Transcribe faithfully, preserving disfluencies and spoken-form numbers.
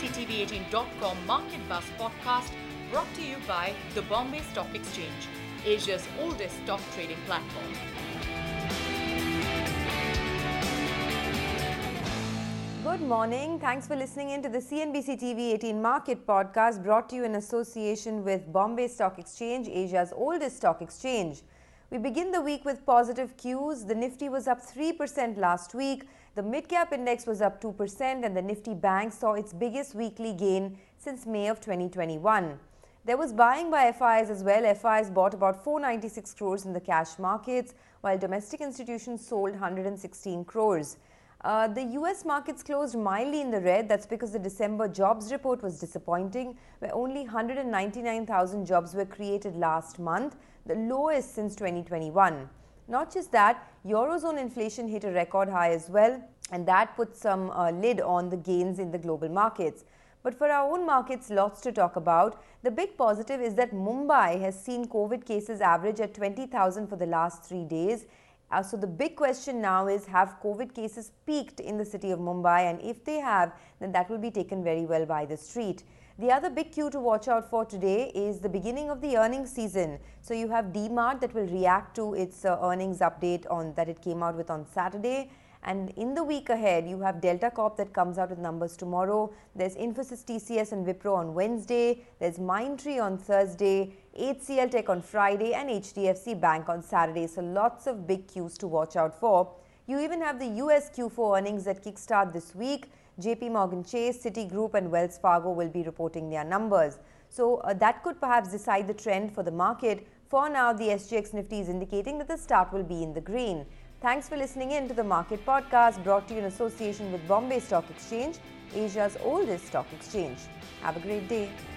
C T V eighteen dot com Market Buzz podcast brought to you by the Bombay Stock Exchange, Asia's oldest stock trading platform. Good morning. Thanks for listening in to the C N B C T V eighteen Market podcast brought to you in association with Bombay Stock Exchange, Asia's oldest stock exchange. We begin the week with positive cues. The Nifty was up three percent last week. The mid-cap index was up two percent and the Nifty Bank saw its biggest weekly gain since May of twenty twenty-one. There was buying by F Is as well. F Is bought about four hundred ninety-six crores in the cash markets, while domestic institutions sold one hundred sixteen crores. Uh, the U S markets closed mildly in the red. That's because the December jobs report was disappointing, where only one hundred ninety-nine thousand jobs were created last month, the lowest since twenty twenty-one. Not just that, Eurozone inflation hit a record high as well, and that put some uh, lid on the gains in the global markets. But for our own markets, lots to talk about. The big positive is that Mumbai has seen COVID cases average at twenty thousand for the last three days. Uh, so the big question now is, have COVID cases peaked in the city of Mumbai? And if they have, then that will be taken very well by the street. The other big cue to watch out for today is the beginning of the earnings season. So you have D-Mart that will react to its uh, earnings update on that it came out with on Saturday. And in the week ahead, you have Delta Corp that comes out with numbers tomorrow. There's Infosys, T C S and Wipro on Wednesday. There's Mindtree on Thursday, H C L Tech on Friday and H D F C Bank on Saturday. So lots of big cues to watch out for. You even have the U S Q four earnings that kickstart this week. J P Morgan Chase, Citigroup and Wells Fargo will be reporting their numbers. So uh, that could perhaps decide the trend for the market. For now, the S G X Nifty is indicating that the start will be in the green. Thanks for listening in to the Market Podcast brought to you in association with Bombay Stock Exchange, Asia's oldest stock exchange. Have a great day.